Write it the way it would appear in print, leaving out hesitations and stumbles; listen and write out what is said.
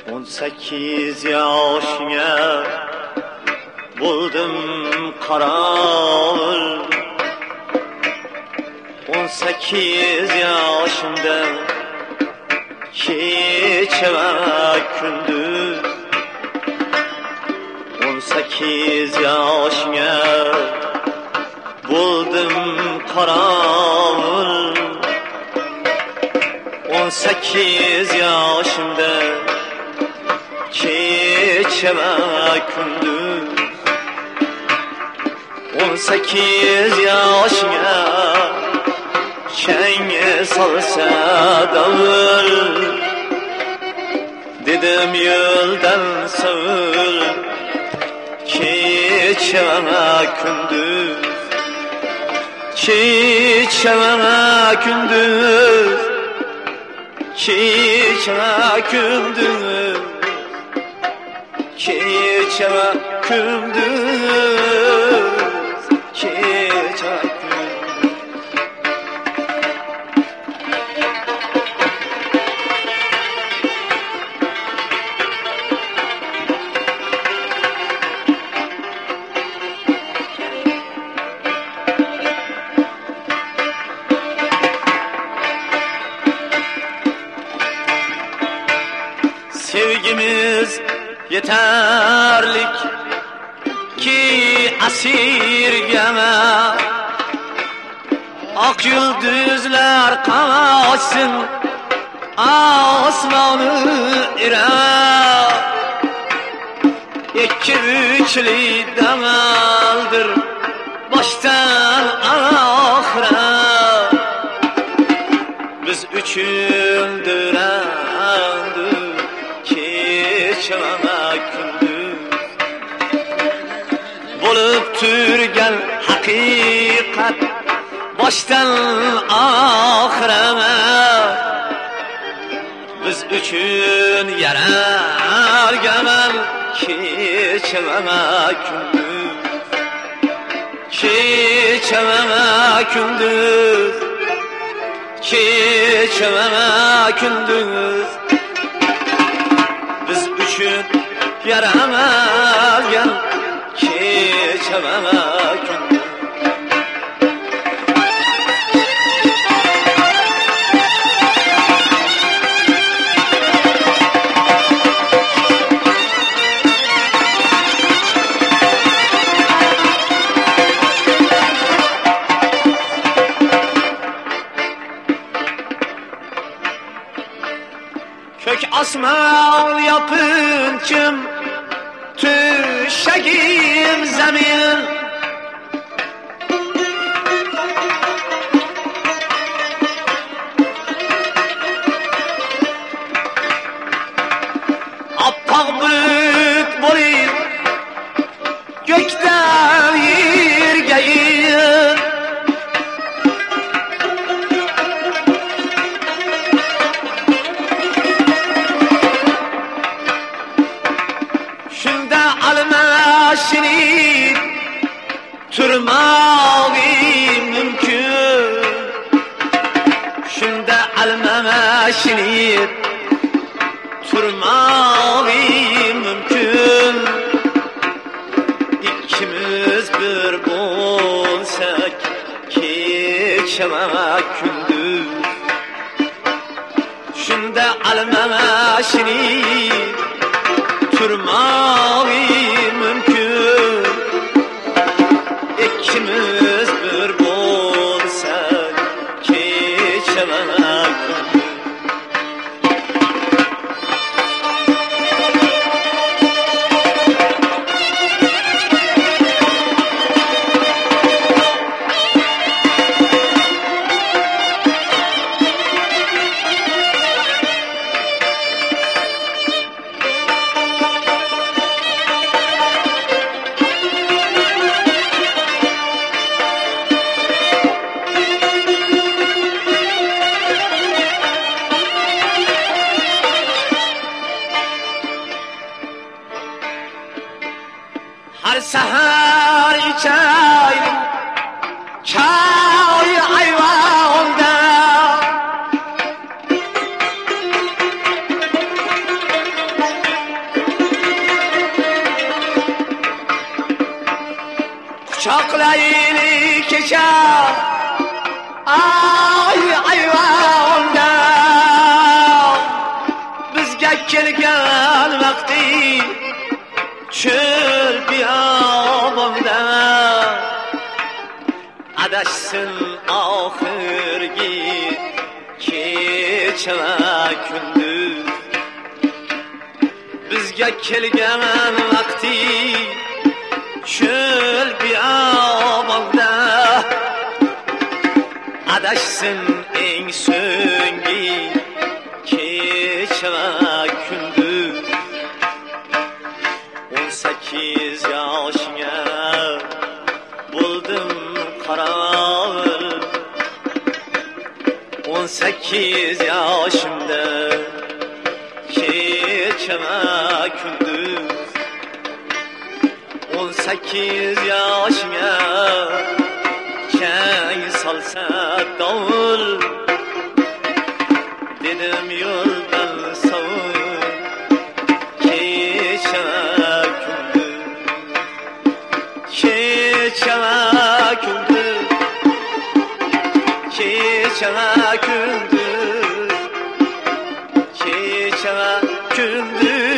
18 yaşına buldum karar. 18 yaşında gece ve gündüz. 18 yaşına buldum karar. 18 yaşında gece ve gündüz. 18 yaşına çenge salsa davul. Dedim yoldan savul gece ve gündüz. Gece ve gündüz. Gece ve gündüz. Gece ve gündüz. Gece ve gündüz. Sevgimiz yeterlik ki asirgeme. Ak yıldızlar kaçsın asmanı ire. İki üçlü damaldır baştan ahire. Biz üçündür gece ve gündüz. Bulup türgen hakikat baştan ahireme. Biz üçün yarar gemel gece ve gündüz. Gece ve gündüz. Gece ve gündüz. Biz üçün yaramaz gel gece ve gündüz. Kök asmal yapın kim düşeğim zemin. Appak bulut boyun gökten yerge yer. Almaşını turmağı mümkün. Şunda almaşını turmağı mümkün. İkimiz bir bulsak gece ve gündüz. Şunda almaşını turmağı mümkün. İkimiz bir bulsak gece ve gündüz. Her seher içeyim çay ayvanda. Şaklayını keçer ay ayvonda bizga kelgan vaqti cho'l biyobonda adashsin oxirgi kecha va kunduz bizga kelgan vaqti cho'l biyobonda adashsin eng so'nggi kecha va kunduz 18 yoshga bo'ldim qorovul 18 yoshimda kecha va kunduz 18 yoshga kang solsa dovul dedim yo'ldan sovul kecha va kunduz kecha va kunduz kecha va kunduz kecha va kunduz